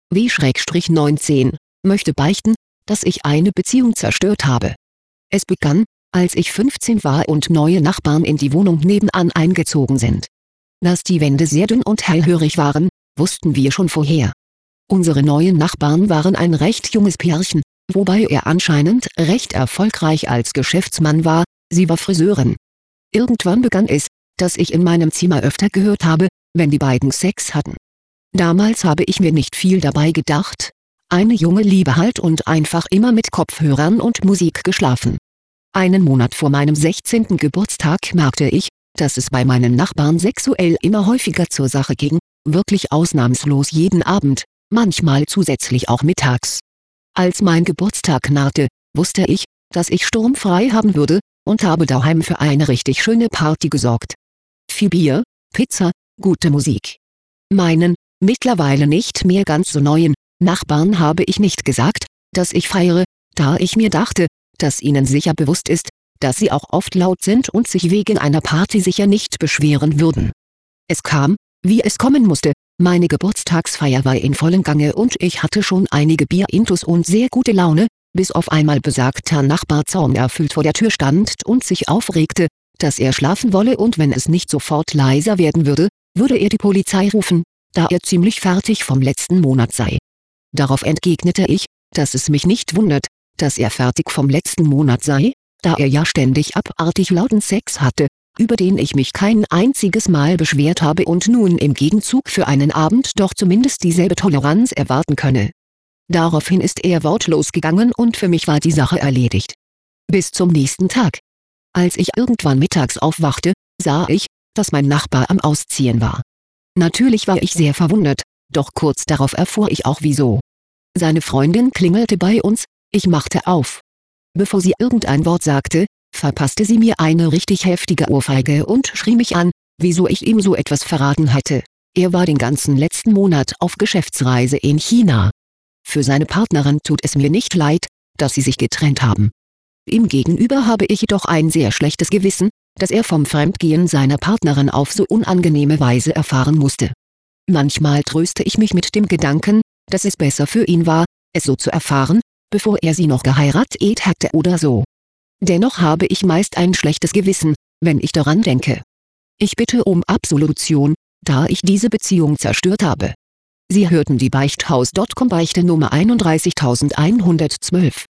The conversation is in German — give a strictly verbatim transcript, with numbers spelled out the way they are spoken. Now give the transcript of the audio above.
W neunzehn, möchte beichten, dass ich eine Beziehung zerstört habe. Es begann, als ich fünfzehn war und neue Nachbarn in die Wohnung nebenan eingezogen sind. Dass die Wände sehr dünn und hellhörig waren, wussten wir schon vorher. Unsere neuen Nachbarn waren ein recht junges Pärchen, wobei er anscheinend recht erfolgreich als Geschäftsmann war, sie war Friseurin. Irgendwann begann es, dass ich in meinem Zimmer öfter gehört habe, wenn die beiden Sex hatten. Damals habe ich mir nicht viel dabei gedacht, eine junge Liebe halt und einfach immer mit Kopfhörern und Musik geschlafen. Einen Monat vor meinem sechzehnten Geburtstag merkte ich, dass es bei meinen Nachbarn sexuell immer häufiger zur Sache ging, wirklich ausnahmslos jeden Abend, manchmal zusätzlich auch mittags. Als mein Geburtstag nahte, wusste ich, dass ich sturmfrei haben würde, und habe daheim für eine richtig schöne Party gesorgt. Viel Bier, Pizza, gute Musik. Meinen, mittlerweile nicht mehr ganz so neuen, Nachbarn habe ich nicht gesagt, dass ich feiere, da ich mir dachte, dass ihnen sicher bewusst ist, dass sie auch oft laut sind und sich wegen einer Party sicher nicht beschweren würden. Es kam, wie es kommen musste, meine Geburtstagsfeier war in vollem Gange und ich hatte schon einige Bierintus und sehr gute Laune, bis auf einmal besagter Nachbar zornerfüllt vor der Tür stand und sich aufregte, dass er schlafen wolle und wenn es nicht sofort leiser werden würde, würde er die Polizei rufen, da er ziemlich fertig vom letzten Monat sei. Darauf entgegnete ich, dass es mich nicht wundert, dass er fertig vom letzten Monat sei, da er ja ständig abartig lauten Sex hatte, über den ich mich kein einziges Mal beschwert habe und nun im Gegenzug für einen Abend doch zumindest dieselbe Toleranz erwarten könne. Daraufhin ist er wortlos gegangen und für mich war die Sache erledigt. Bis zum nächsten Tag. Als ich irgendwann mittags aufwachte, sah ich, dass mein Nachbar am Ausziehen war. Natürlich war ich sehr verwundert, doch kurz darauf erfuhr ich auch wieso. Seine Freundin klingelte bei uns, ich machte auf. Bevor sie irgendein Wort sagte, verpasste sie mir eine richtig heftige Ohrfeige und schrie mich an, wieso ich ihm so etwas verraten hatte. Er war den ganzen letzten Monat auf Geschäftsreise in China. Für seine Partnerin tut es mir nicht leid, dass sie sich getrennt haben. Ihm gegenüber habe ich jedoch ein sehr schlechtes Gewissen, dass er vom Fremdgehen seiner Partnerin auf so unangenehme Weise erfahren musste. Manchmal tröste ich mich mit dem Gedanken, dass es besser für ihn war, es so zu erfahren, bevor er sie noch geheiratet hatte oder so. Dennoch habe ich meist ein schlechtes Gewissen, wenn ich daran denke. Ich bitte um Absolution, da ich diese Beziehung zerstört habe. Sie hörten die Beichthaus Punkt com Beichte Nummer einunddreißigtausendzweihundertzwölf.